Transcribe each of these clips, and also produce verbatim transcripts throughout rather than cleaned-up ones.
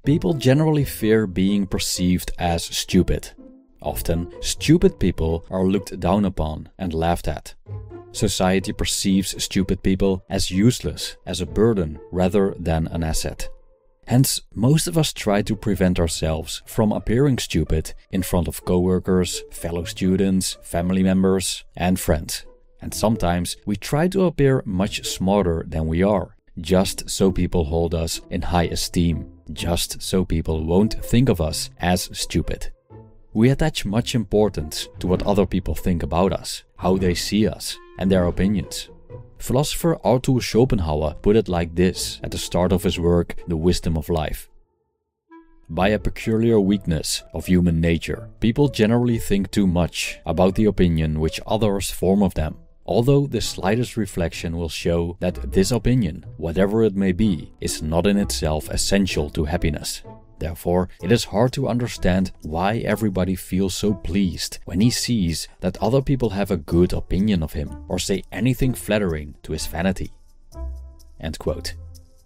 People generally fear being perceived as stupid. Often, stupid people are looked down upon and laughed at. Society perceives stupid people as useless, as a burden rather than an asset. Hence, most of us try to prevent ourselves from appearing stupid in front of coworkers, fellow students, family members, and friends. And sometimes we try to appear much smarter than we are, just so people hold us in high esteem, just so people won't think of us as stupid. We attach much importance to what other people think about us, how they see us, and their opinions. Philosopher Arthur Schopenhauer put it like this at the start of his work, The Wisdom of Life. By a peculiar weakness of human nature, people generally think too much about the opinion which others form of them, although the slightest reflection will show that this opinion, whatever it may be, is not in itself essential to happiness. Therefore, it is hard to understand why everybody feels so pleased when he sees that other people have a good opinion of him or say anything flattering to his vanity. End quote.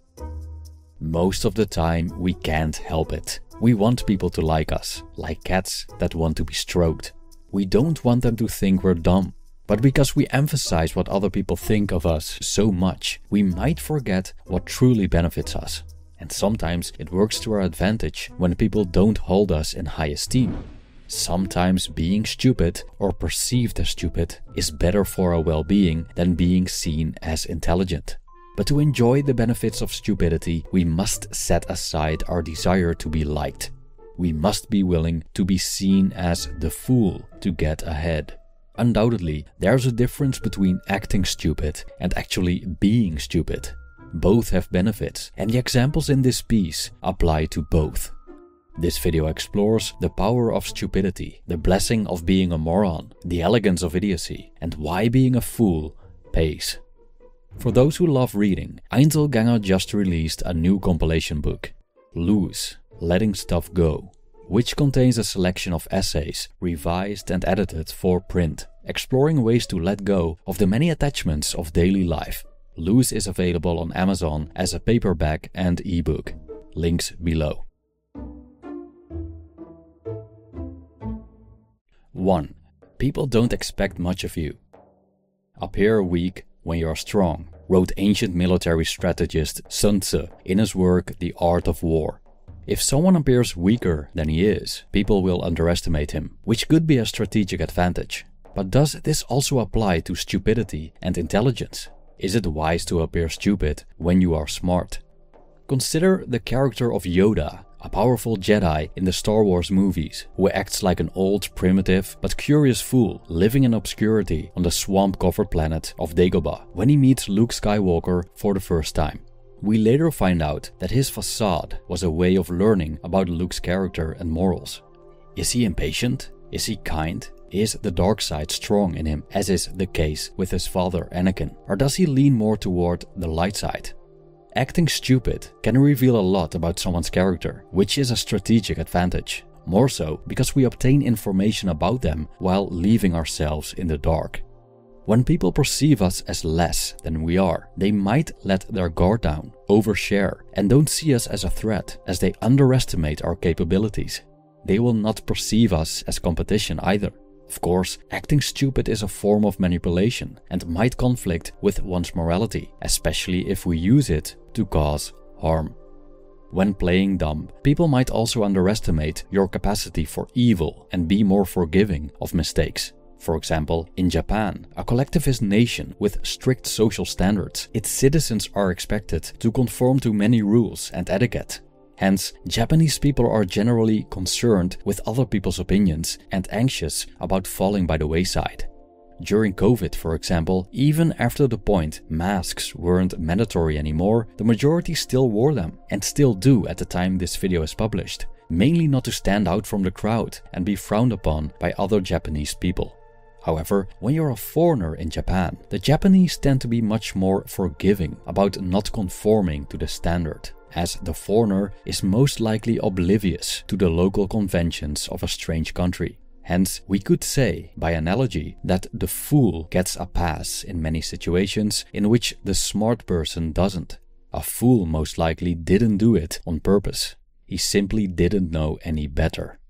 Most of the time, we can't help it. We want people to like us, like cats that want to be stroked. We don't want them to think we're dumb. But because we emphasize what other people think of us so much, we might forget what truly benefits us. And sometimes it works to our advantage when people don't hold us in high esteem. Sometimes being stupid or perceived as stupid is better for our well-being than being seen as intelligent. But to enjoy the benefits of stupidity, we must set aside our desire to be liked. We must be willing to be seen as the fool to get ahead. Undoubtedly, there's a difference between acting stupid and actually being stupid. Both have benefits, and the examples in this piece apply to both. This video explores the power of stupidity, the blessing of being a moron, the elegance of idiocy, and why being a fool pays. For those who love reading, Einzelgänger just released a new compilation book, Loose, Letting Stuff Go, which contains a selection of essays, revised and edited for print, exploring ways to let go of the many attachments of daily life. Loose is available on Amazon as a paperback and ebook. Links below. one. People don't expect much of you. Appear weak when you are strong, wrote ancient military strategist Sun Tzu in his work The Art of War. If someone appears weaker than he is, people will underestimate him, which could be a strategic advantage. But does this also apply to stupidity and intelligence? Is it wise to appear stupid when you are smart? Consider the character of Yoda, a powerful Jedi in the Star Wars movies, who acts like an old, primitive, but curious fool living in obscurity on the swamp-covered planet of Dagobah when he meets Luke Skywalker for the first time. We later find out that his facade was a way of learning about Luke's character and morals. Is he impatient? Is he kind? Is the dark side strong in him, as is the case with his father Anakin, or does he lean more toward the light side? Acting stupid can reveal a lot about someone's character, which is a strategic advantage. More so because we obtain information about them while leaving ourselves in the dark. When people perceive us as less than we are, they might let their guard down, overshare, and don't see us as a threat, as they underestimate our capabilities. They will not perceive us as competition either. Of course, acting stupid is a form of manipulation and might conflict with one's morality, especially if we use it to cause harm. When playing dumb, people might also underestimate your capacity for evil and be more forgiving of mistakes. For example, in Japan, a collectivist nation with strict social standards, its citizens are expected to conform to many rules and etiquette. Hence, Japanese people are generally concerned with other people's opinions and anxious about falling by the wayside. During COVID, for example, even after the point masks weren't mandatory anymore, the majority still wore them, and still do at the time this video is published, mainly not to stand out from the crowd and be frowned upon by other Japanese people. However, when you're a foreigner in Japan, the Japanese tend to be much more forgiving about not conforming to the standard, as the foreigner is most likely oblivious to the local conventions of a strange country. Hence, we could say, by analogy, that the fool gets a pass in many situations in which the smart person doesn't. A fool most likely didn't do it on purpose. He simply didn't know any better.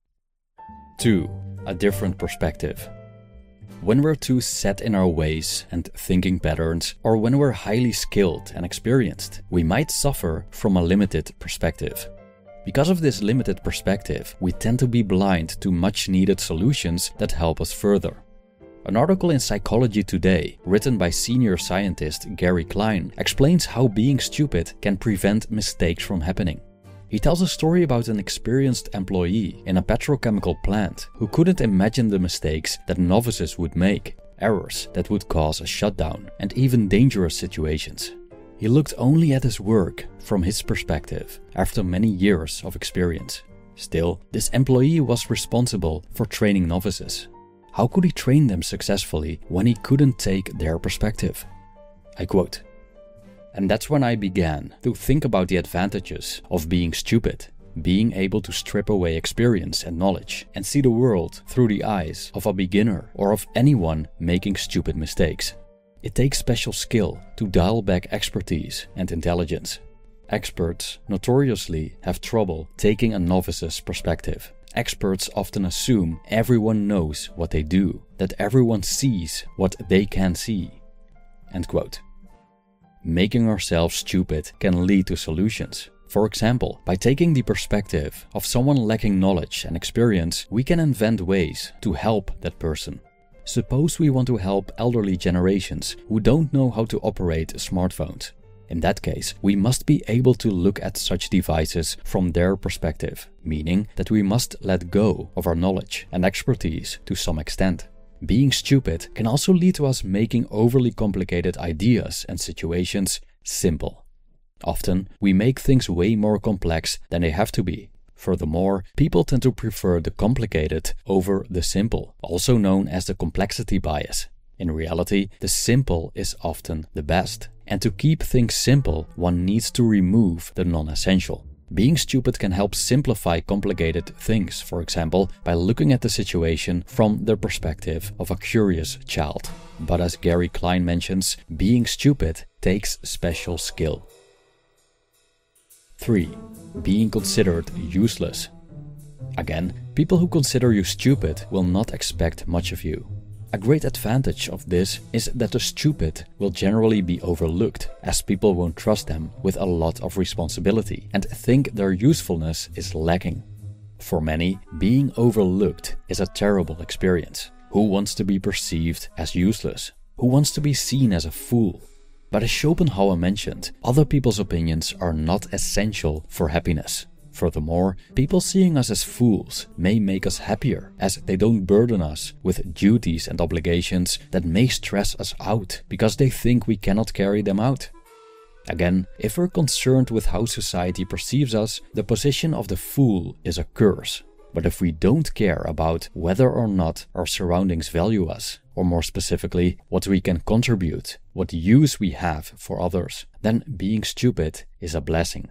two. A different perspective. When we're too set in our ways and thinking patterns, or when we're highly skilled and experienced, we might suffer from a limited perspective. Because of this limited perspective, we tend to be blind to much needed solutions that help us further. An article in Psychology Today, written by senior scientist Gary Klein, explains how being stupid can prevent mistakes from happening. He tells a story about an experienced employee in a petrochemical plant who couldn't imagine the mistakes that novices would make, errors that would cause a shutdown, and even dangerous situations. He looked only at his work from his perspective after many years of experience. Still, this employee was responsible for training novices. How could he train them successfully when he couldn't take their perspective? I quote, "And that's when I began to think about the advantages of being stupid, being able to strip away experience and knowledge and see the world through the eyes of a beginner or of anyone making stupid mistakes. It takes special skill to dial back expertise and intelligence. Experts notoriously have trouble taking a novice's perspective. Experts often assume everyone knows what they do, that everyone sees what they can see." End quote. Making ourselves stupid can lead to solutions. For example, by taking the perspective of someone lacking knowledge and experience, we can invent ways to help that person. Suppose we want to help elderly generations who don't know how to operate smartphones. In that case, we must be able to look at such devices from their perspective, meaning that we must let go of our knowledge and expertise to some extent. Being stupid can also lead to us making overly complicated ideas and situations simple. Often, we make things way more complex than they have to be. Furthermore, people tend to prefer the complicated over the simple, also known as the complexity bias. In reality, the simple is often the best. And to keep things simple, one needs to remove the non-essential. Being stupid can help simplify complicated things, for example, by looking at the situation from the perspective of a curious child. But as Gary Klein mentions, being stupid takes special skill. three. Being considered useless. Again, people who consider you stupid will not expect much of you. A great advantage of this is that the stupid will generally be overlooked, as people won't trust them with a lot of responsibility and think their usefulness is lacking. For many, being overlooked is a terrible experience. Who wants to be perceived as useless? Who wants to be seen as a fool? But as Schopenhauer mentioned, other people's opinions are not essential for happiness. Furthermore, people seeing us as fools may make us happier, as they don't burden us with duties and obligations that may stress us out because they think we cannot carry them out. Again, if we're concerned with how society perceives us, the position of the fool is a curse. But if we don't care about whether or not our surroundings value us, or more specifically, what we can contribute, what use we have for others, then being stupid is a blessing.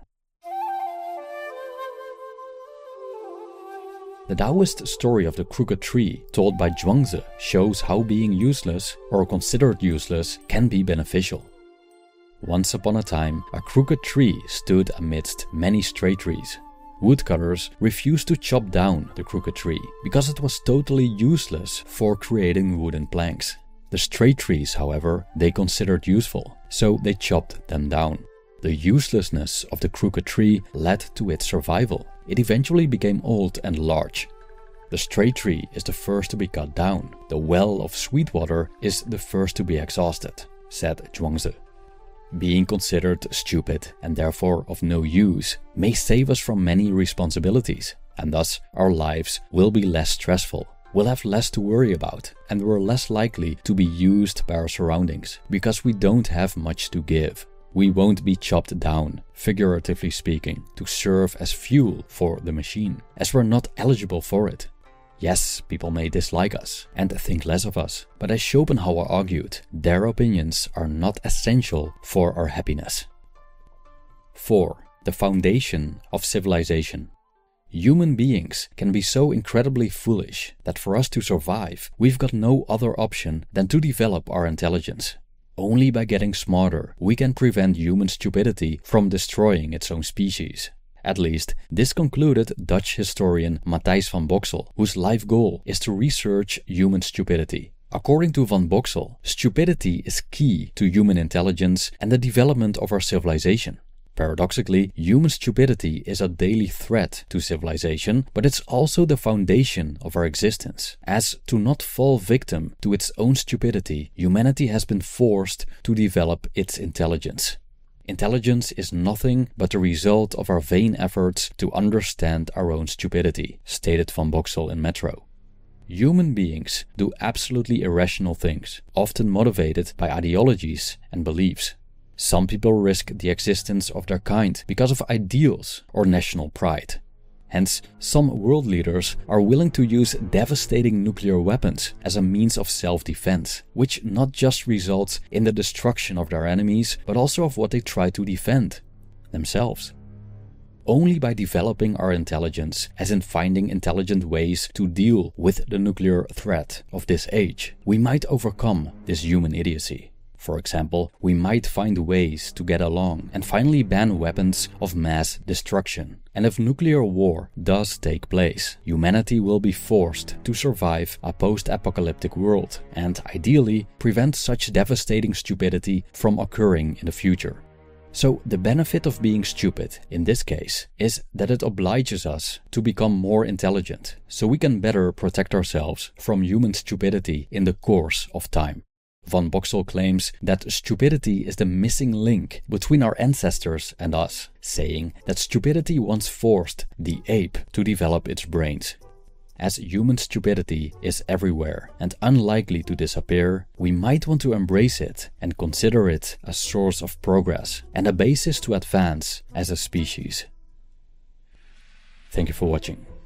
The Taoist story of the crooked tree, told by Zhuangzi, shows how being useless, or considered useless, can be beneficial. Once upon a time, a crooked tree stood amidst many straight trees. Woodcutters refused to chop down the crooked tree, because it was totally useless for creating wooden planks. The straight trees, however, they considered useful, so they chopped them down. The uselessness of the crooked tree led to its survival. It eventually became old and large. The straight tree is the first to be cut down. The well of sweet water is the first to be exhausted, said Zhuangzi. Being considered stupid and therefore of no use may save us from many responsibilities, and thus our lives will be less stressful. We'll have less to worry about, and we're less likely to be used by our surroundings because we don't have much to give. We won't be chopped down, figuratively speaking, to serve as fuel for the machine, as we're not eligible for it. Yes, people may dislike us and think less of us, but as Schopenhauer argued, their opinions are not essential for our happiness. four. The foundation of civilization. Human beings can be so incredibly foolish that for us to survive, we've got no other option than to develop our intelligence. Only by getting smarter, we can prevent human stupidity from destroying its own species. At least, this concluded Dutch historian Matthijs van Boxel, whose life goal is to research human stupidity. According to van Boxel, stupidity is key to human intelligence and the development of our civilization. Paradoxically, human stupidity is a daily threat to civilization, but it's also the foundation of our existence. As to not fall victim to its own stupidity, humanity has been forced to develop its intelligence. Intelligence is nothing but the result of our vain efforts to understand our own stupidity, stated van Boxel in Metro. Human beings do absolutely irrational things, often motivated by ideologies and beliefs. Some people risk the existence of their kind because of ideals or national pride. Hence, some world leaders are willing to use devastating nuclear weapons as a means of self-defense, which not just results in the destruction of their enemies, but also of what they try to defend, themselves. Only by developing our intelligence, as in finding intelligent ways to deal with the nuclear threat of this age, we might overcome this human idiocy. For example, we might find ways to get along and finally ban weapons of mass destruction. And if nuclear war does take place, humanity will be forced to survive a post-apocalyptic world and, ideally, prevent such devastating stupidity from occurring in the future. So, the benefit of being stupid, in this case, is that it obliges us to become more intelligent, so we can better protect ourselves from human stupidity in the course of time. Van Boxel claims that stupidity is the missing link between our ancestors and us, saying that stupidity once forced the ape to develop its brains. As human stupidity is everywhere and unlikely to disappear, we might want to embrace it and consider it a source of progress and a basis to advance as a species. Thank you for watching.